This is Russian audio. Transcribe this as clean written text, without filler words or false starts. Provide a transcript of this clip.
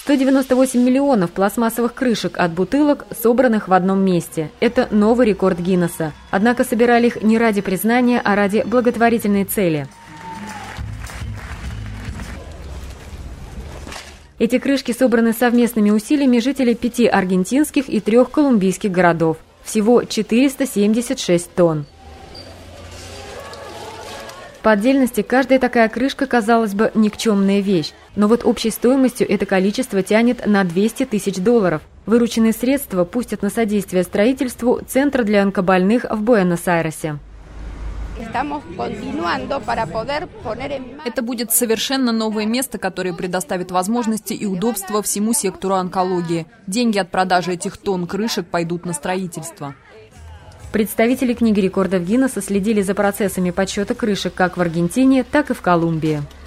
198 миллионов пластмассовых крышек от бутылок, собранных в одном месте. Это новый рекорд Гиннесса. Однако собирали их не ради признания, а ради благотворительной цели. Эти крышки собраны совместными усилиями жителей 5 аргентинских и 3 колумбийских городов. Всего 476 тонн. По отдельности каждая такая крышка, казалось бы, никчемная вещь. Но вот общей стоимостью это количество тянет на $200 тысяч. Вырученные средства пустят на содействие строительству Центра для онкобольных в Буэнос-Айресе. Это будет совершенно новое место, которое предоставит возможности и удобства всему сектору онкологии. Деньги от продажи этих тонн крышек пойдут на строительство. Представители книги рекордов Гиннесса следили за процессами подсчета крышек как в Аргентине, так и в Колумбии.